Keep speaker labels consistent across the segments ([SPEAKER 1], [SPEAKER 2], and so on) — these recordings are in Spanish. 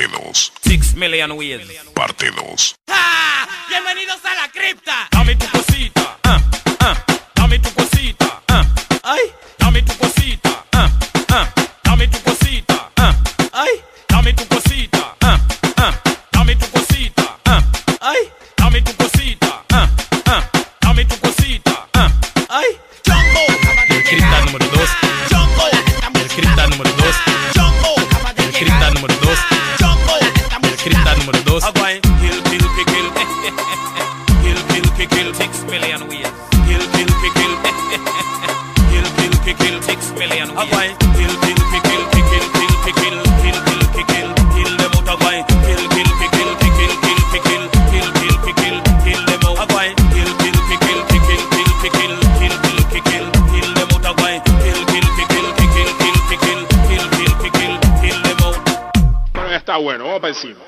[SPEAKER 1] Parte 2.
[SPEAKER 2] 6 million ways.
[SPEAKER 1] Parte 2.
[SPEAKER 2] ¡Ah! ¡Bienvenidos a la cripta! Dame tu cosita, dame tu cosita, ay, dame tu cosita, dame tu cosita, ay, dame tu cosita, dame tu cosita, ay, dame tu cosita, dame tu cosita, ay. El cripta número 2. El cripta número 2. El cripta número 2. El cripta número 2. Kill, kill, kill, kill, kill, kill, kill, 6 million ways. Kill, kill, kill, kill, kill, kill, kill, kill, 6 million ways. Kill, kill, kill, kill, kill, kill, kill, kill, kill, kill, kill them out of way. Kill, kill, kill, kill, kill, kill, kill, kill, kill, kill, kill them out of way. Kill, kill, kill, kill, kill, kill, kill, kill, kill, kill them out of way. Kill, kill, kill, kill, kill, kill, kill, kill them out.
[SPEAKER 3] Bueno, ya está bueno, vamos para encima.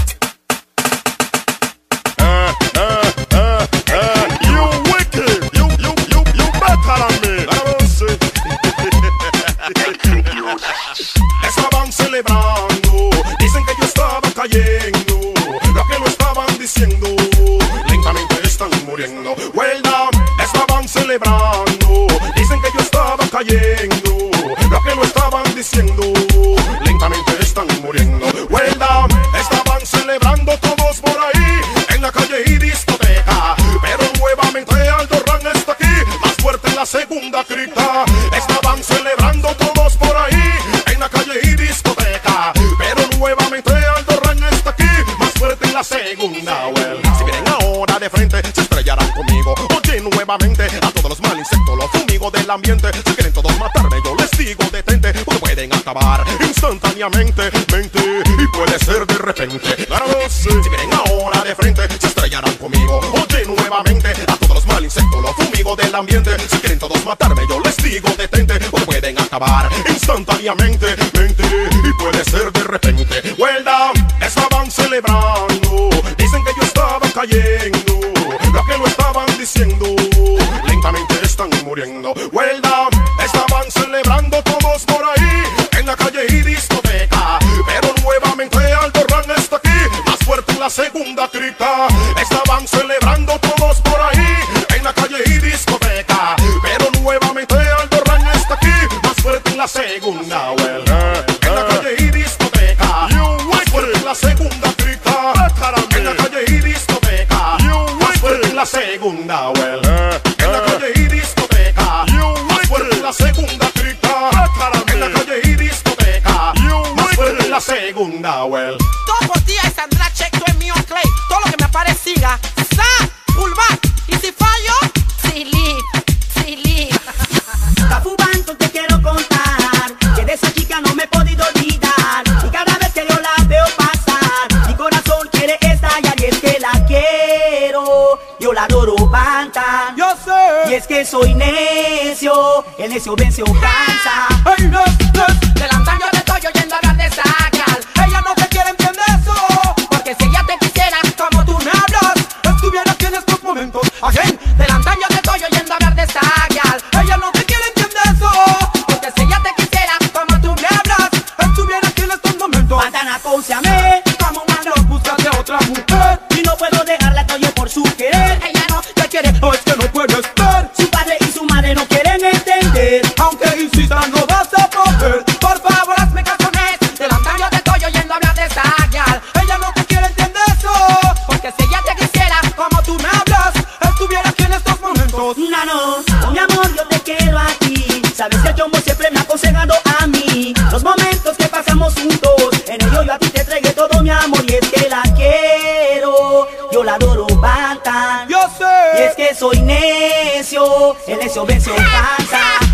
[SPEAKER 4] You wicked, you better than me. Estaban celebrando, dicen que yo estaba cayendo. Lo que no estaban diciendo, lentamente están muriendo. Well down, estaban celebrando, dicen que yo estaba cayendo. Lo que no estaban diciendo, lentamente están muriendo. Well down, estaban celebrando todos por ahí en la calle y discoteca. Pero nuevamente Aldorran está aquí, más fuerte en la segunda cripta. Estaban celebrando todos por ahí en la calle y discoteca. Pero nuevamente Aldorran está aquí, más fuerte en la segunda. Well, si vienen ahora de frente, se estrellarán conmigo. Oye, nuevamente a todos los mal insectos, los fumigos del ambiente. Si quieren todos matarme, yo les digo detente, porque pueden acabar instantáneamente, mente, y puede ser de repente. Claro, sí. Si vienen ahora de frente, se estrellarán conmigo. Oye, nuevamente a todos los mal insectos, los fumigos del ambiente. Si quieren todos matarme, yo les digo detente, porque pueden acabar instantáneamente, mente, y puede ser de repente. Well down, estaban celebrando, dicen que yo estaba cayendo. Lo que no estaban diciendo, lentamente están muriendo. Well down, estaban celebrando todos por ahí en la calle y discoteca. Pero nuevamente Aldorran está aquí, más fuerte en la segunda cripta. Estaban celebrando todos por ahí en la calle y discoteca. Pero nuevamente Aldorran está aquí, más fuerte en la segunda. Well, en la calle y discoteca, más fuerte en la segunda cripta. En la calle y discoteca, más fuerte en la segunda. Well, en la calle y discoteca, más fuerte en la segunda cripta. En la calle y discoteca, más fuerte en la segunda. Well,
[SPEAKER 5] todo por ti es Sandra Check, tú es mío Clay. Todo lo que me aparecía, sa, pullback. Y si fallo, silly.
[SPEAKER 6] Tafu Banton, te quiero contar que de esa chica no me he podido olvidar. Y cada vez que yo la veo pasar, mi corazón quiere estallar. Y es que la quiero, yo la adoro Bantan.
[SPEAKER 5] Yo sé.
[SPEAKER 6] Y es que soy necio, el necio vence o cansa.
[SPEAKER 5] Hey, no, del antaño te estoy oyendo hablar de esa gal. Ella no te quiere, entiende eso. Porque si ella te quisiera como tú me hablas, estuviera aquí en estos momentos. Again, del antaño te estoy oyendo hablar de esa gal. Ella no te quiere, entiende eso. Porque si ella te quisiera como tú me hablas, estuviera aquí en estos momentos.
[SPEAKER 6] Bantan, acónciame,
[SPEAKER 5] Como un malo, búscate a otra mujer.
[SPEAKER 6] y no puedo dejarla, estoy por su querer.
[SPEAKER 5] Ella no te quiere, o es que no puede estar.
[SPEAKER 6] Su padre y su madre no quieren entender.
[SPEAKER 5] Aunque insistan, no vas a poder. Por favor, hazme casones. Del antaño te estoy oyendo hablar de esa gal. Ella no te quiere, entender eso. Porque si ella te quisiera como tú me hablas, estuviera aquí en estos momentos.
[SPEAKER 6] Nano, oh mi amor, yo te quiero a ti. Sabes que el chombo siempre me ha aconsejado a mí. Los momentos que pasamos juntos, en ello yo a ti te entregué todo mi amor. Y es que la quiero, yo la adoro Bantan.
[SPEAKER 5] Yo sé.
[SPEAKER 6] Y es que soy necio, el necio vence o cansa.